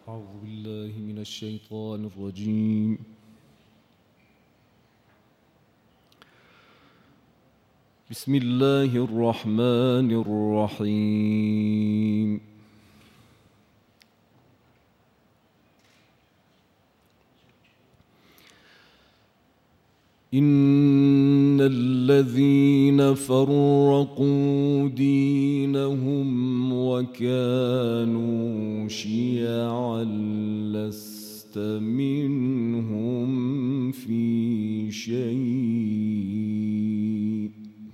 أعوذ بالله من الشيطان الرجيم. بسم الله الرحمن الرحيم. إن الذين فرقوا دينهم وكانوا شيعا لست منهم في شيء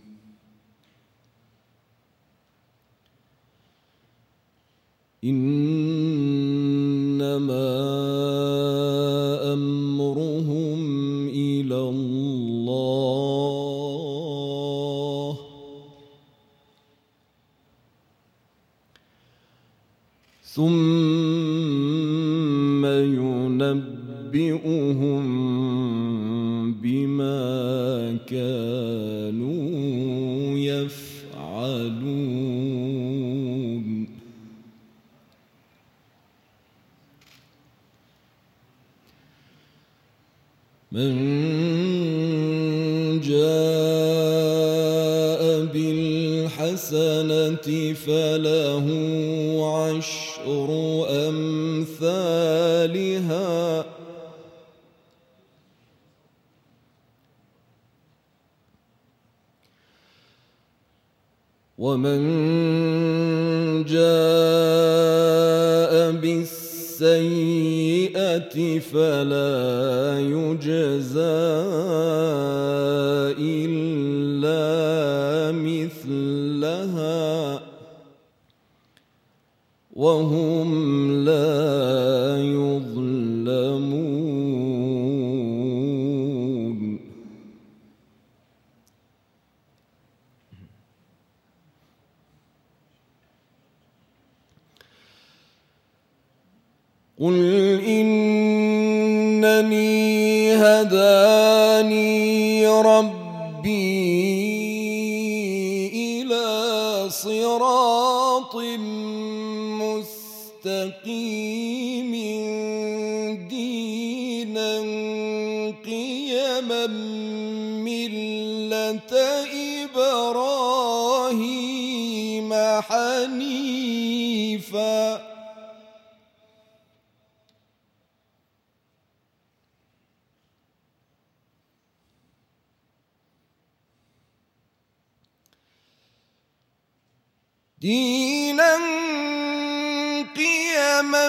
إنما أمرهم إلى الله ثم ينبئهم بما كانوا يفعلون. من جاء بالحسنة فله عشر أمثالها ومن جاء بالسيئة فلا يجزى إلا مثلها وهم لا يظلمون. قل إنني هداني ربي إلى صراط مستقيم دينا قيما ملة إبراهيم حنيفا دينا قيما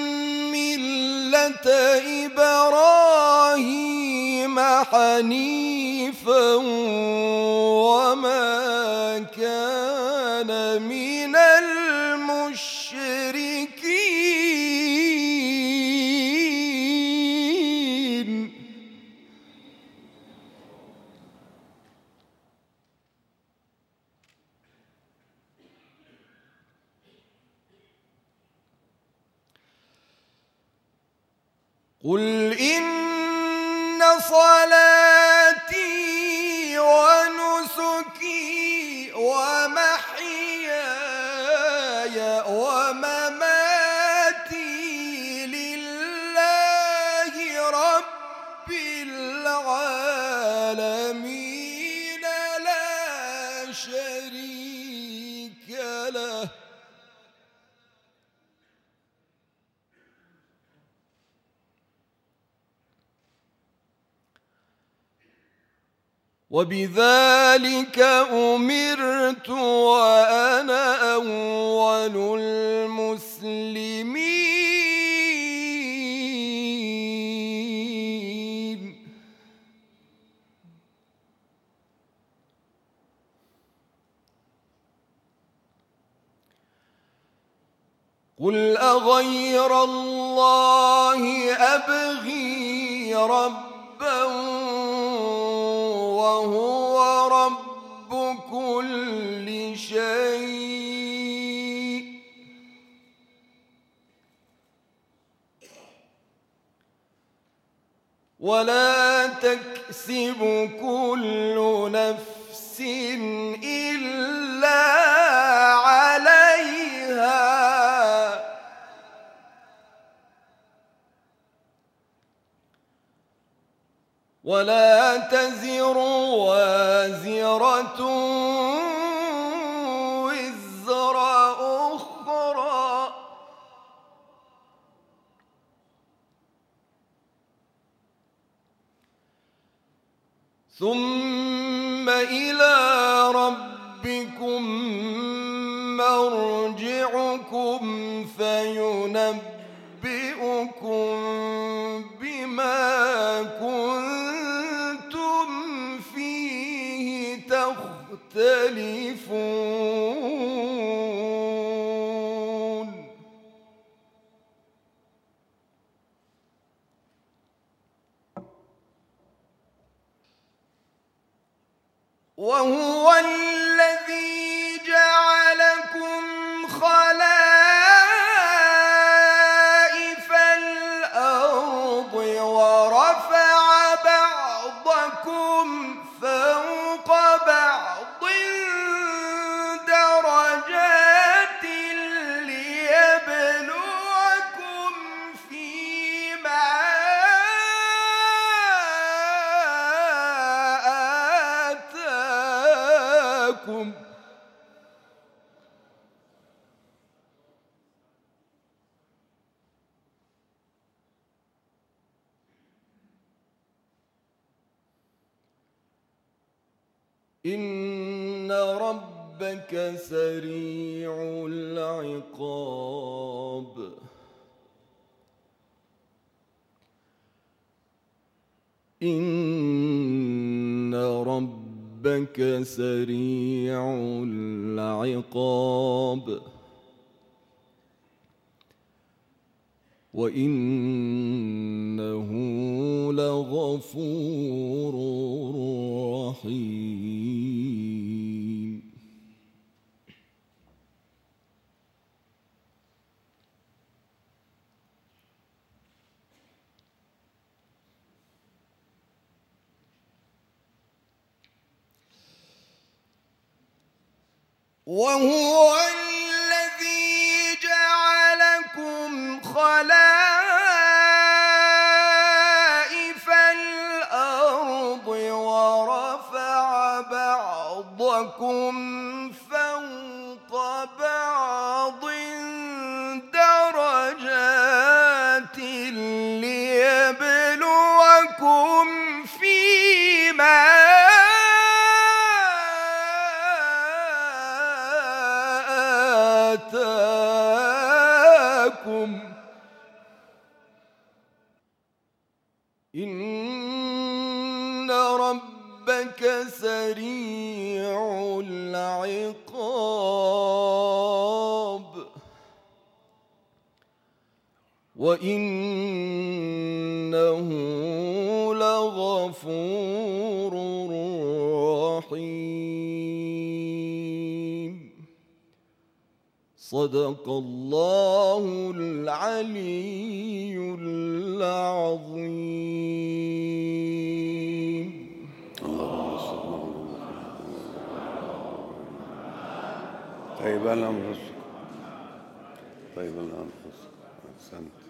ملة إبراهيم حنيفا وما كان من المشركين. قل إن صلاتي ونسكي ومحياي ومماتي لله رب العالمين لا شريك له وبذلك أمرت وأنا أول المسلمين. قل أغير الله أبغي ربا وهو رب كل شيء ولا تكسب كل نفس إلا عليها ولا تزر وازرة وزر أخرى ثم إلى ربكم مرجعكم فينبئكم بما كنتم فيه تختلفون وهو الذي جعلكم خلائف الأرض ورفع بعضكم فوق بعض درجات ليبلوكم فيما آتاكم إن ربك سريع العقاب إن ربك سريع العقاب وإنه لغفور رحيم وهو الذي جعلكم خلائف الأرض ورفع بعضكم فوق بعض درجات ليبلوكم فيما آتاكم إن ربك سريع العقاب وإنه لغفور رحيم صدق الله العلي العظيم. طيب الأنفس طيب الأنفس أحسنت.